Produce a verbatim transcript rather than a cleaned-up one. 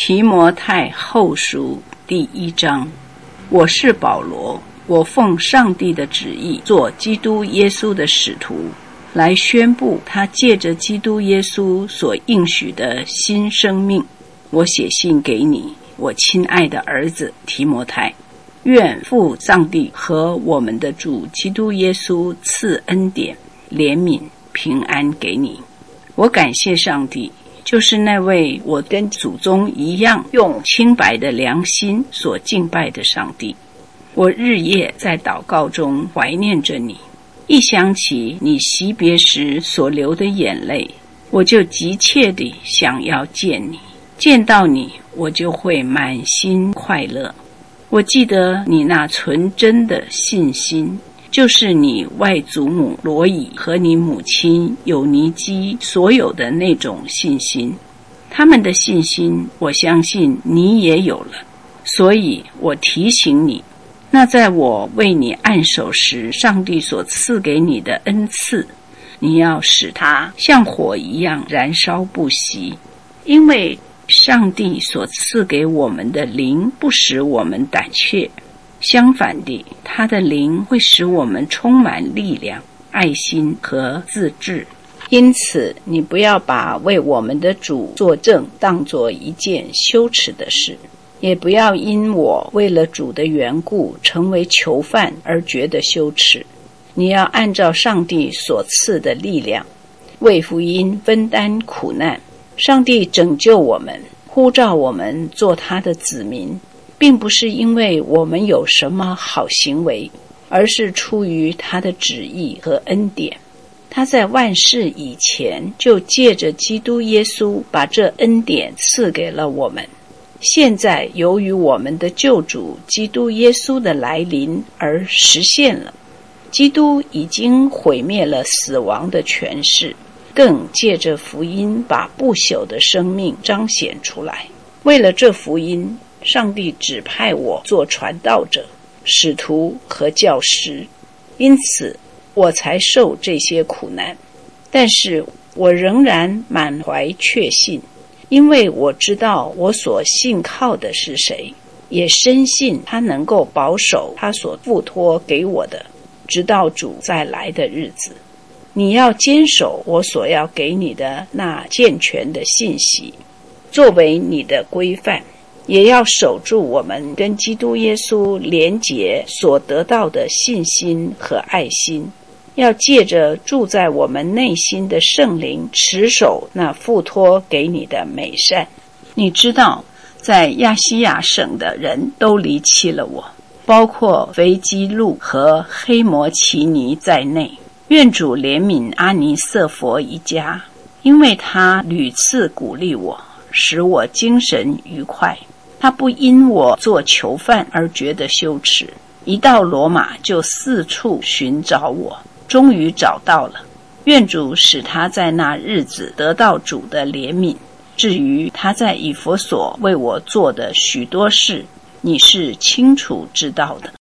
提摩太后书第一章。我是保罗，我奉上帝的旨意做基督耶稣的使徒，来宣布他借着基督耶稣所应许的新生命。我写信给你，我亲爱的儿子提摩太，愿父上帝和我们的主基督耶稣赐恩典、怜悯、平安给你。我感谢上帝，就是那位我跟祖宗一样用清白的良心所敬拜的上帝。我日夜在祷告中怀念着你，一想起你惜别时所流的眼泪，我就急切地想要见你，见到你我就会满心快乐。我记得你那纯真的信心，就是你外祖母罗以和你母亲友尼基所有的那种信心。他们的信心，我相信你也有了，所以我提醒你，那在我为你按手时，上帝所赐给你的恩赐，你要使它像火一样燃烧不息。因为上帝所赐给我们的灵不使我们胆怯，相反地，他的灵会使我们充满力量、爱心和自制。因此，你不要把为我们的主作证当作一件羞耻的事，也不要因我为了主的缘故成为囚犯而觉得羞耻。你要按照上帝所赐的力量，为福音分担苦难。上帝拯救我们，呼召我们做他的子民，并不是因为我们有什么好行为，而是出于他的旨意和恩典。他在万事以前就借着基督耶稣把这恩典赐给了我们。现在由于我们的救主基督耶稣的来临而实现了。基督已经毁灭了死亡的权势，更借着福音把不朽的生命彰显出来。为了这福音，上帝指派我做传道者、使徒和教师，因此我才受这些苦难。但是我仍然满怀确信，因为我知道我所信靠的是谁，也深信他能够保守他所付托给我的，直到主再来的日子。你要坚守我所要给你的那健全的信息，作为你的规范，也要守住我们跟基督耶稣连结所得到的信心和爱心，要借着住在我们内心的圣灵持守那付托给你的美善。你知道，在亚细亚省的人都离弃了我，包括腓基路和黑摩奇尼在内。愿主怜悯阿尼色佛一家，因为他屡次鼓励我，使我精神愉快。他不因我做囚犯而觉得羞耻，一到罗马就四处寻找我，终于找到了。愿主使他在那日子得到主的怜悯。至于他在以弗所为我做的许多事，你是清楚知道的。